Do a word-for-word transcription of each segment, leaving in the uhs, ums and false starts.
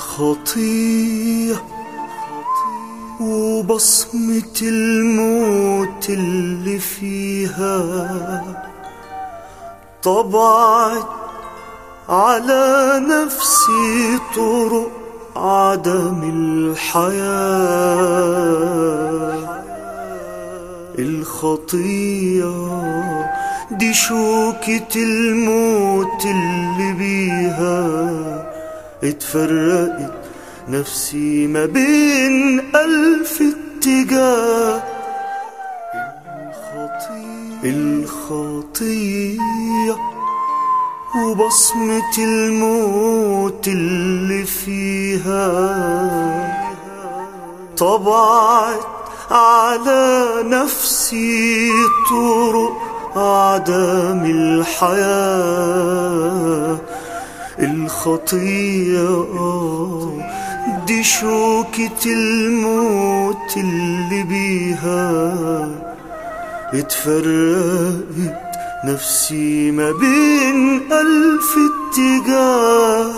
الخطية وبصمة الموت اللي فيها طبعت على نفسي طرق عدم الحياة. الخطية دي شوكة الموت اللي بيها اتفرقت نفسي ما بين ألف اتجاه. الخطية وبصمة الموت اللي فيها طبعت على نفسي طرق عدم الحياة. الخطية دي شوكة الموت اللي بيها اتفرقت نفسي ما بين ألف اتجاه.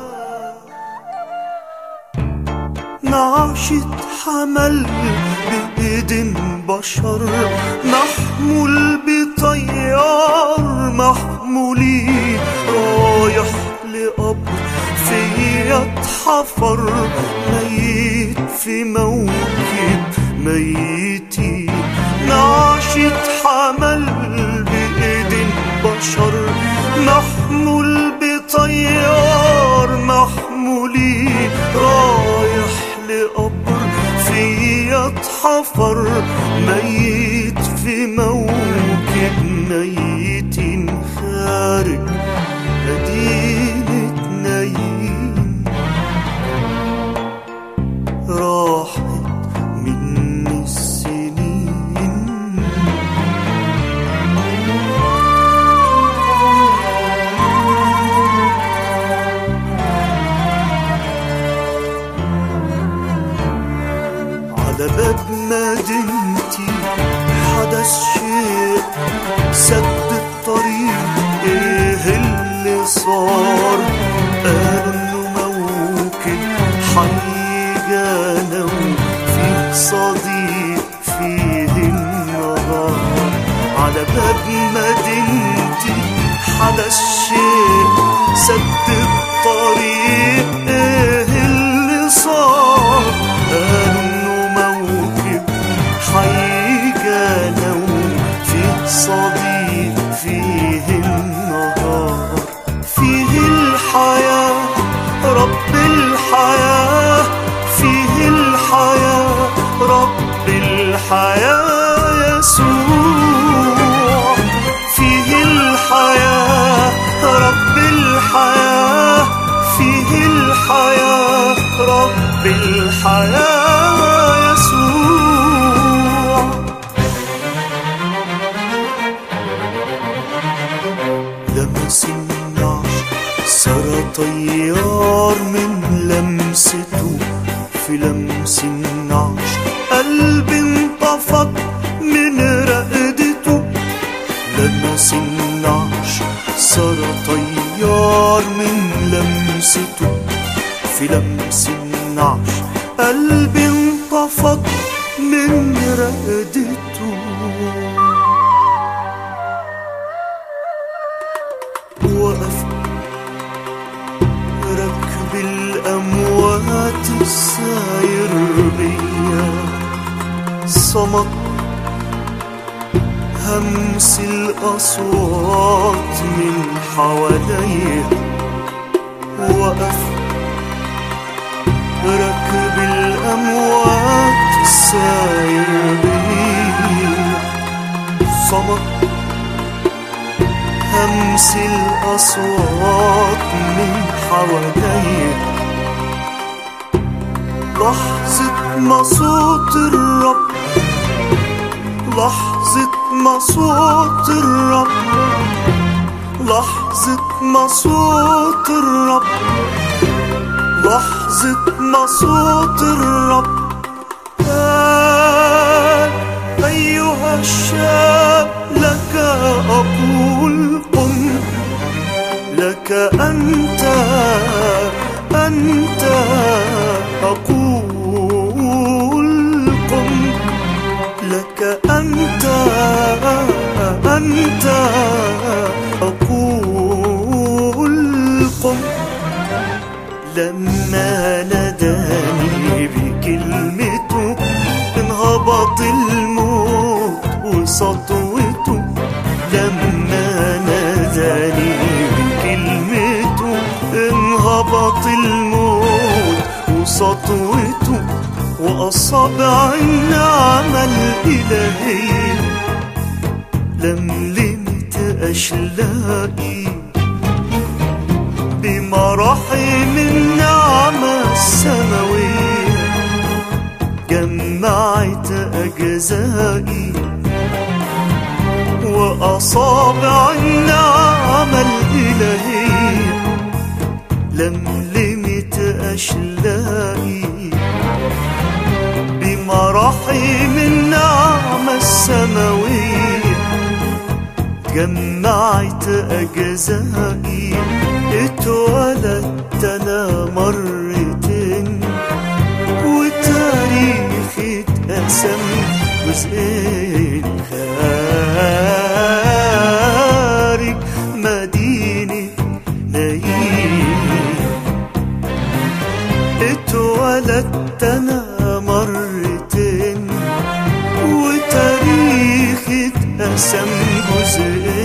نعشة حمل بإيد بشر محمول بطيار محمولين رايح لقبر فيا اتحفر ميت في موكب ميتين. نعشة حمل بإيد بشر محمول بطيار محمولين رايح لقبر فيا اتحفر ميت في موكب ميتين. خارج مدينة نايم راحت مني السنين. على باب مدينتي حدث شيء سد الطريق. ايه اللي صار؟ قالوا انه موكب حيجانا وفيه صديق فيه النهار. على باب مدينتي حدث شيء سد الطريق. ايه اللي صار؟ قالوا انه موكب حيجانا وفيه صديق فيه النهار. فيه الحياة رب الحياة فيه الحياة رب الحياة يسوع. فيه الحياة رب الحياة فيه الحياة رب الحياة يسوع. لمس النعش سرى طيار من لمسته. في لمس النعش قلبي انطفت من رقدته. لمس النعش سرى طيار من لمسته. في لمس النعش قلبي انطفت من رقدته. وقف ركب الأموات الساير بيا. صمت همس الأصوات من حواليا. وقف ركب الأموات الساير بيا. صمت همس الأصوات من حواليا. لحظة ما صوت الرب لحظة ما صوت الرب لحظة ما صوت الرب لحظة ما صوت الرب قال أيها الشاب لك أقول قم. لك أنت أنت أقول قم، لك أنت أنت أقول قم. لما ناداني بكلمته انهبط الموت وسطوته، لما ناداني بكلمته انهبط الموت وسطوته، وأصابع النعمة الإلهية لملمت أشلاقي بمراحم النعمة السماوية، جمعت أجزائي وأصابع النعمة الإلهية لملمت أشلاقي بمراحم النعمة السماوية، جمعت أجزائي. اتولدت أنا مرتين وتاريخي اتقسم جزئين، خارج مدينة نايم. اتولدت أنا مرتين وتاريخي اتقسم جزئين،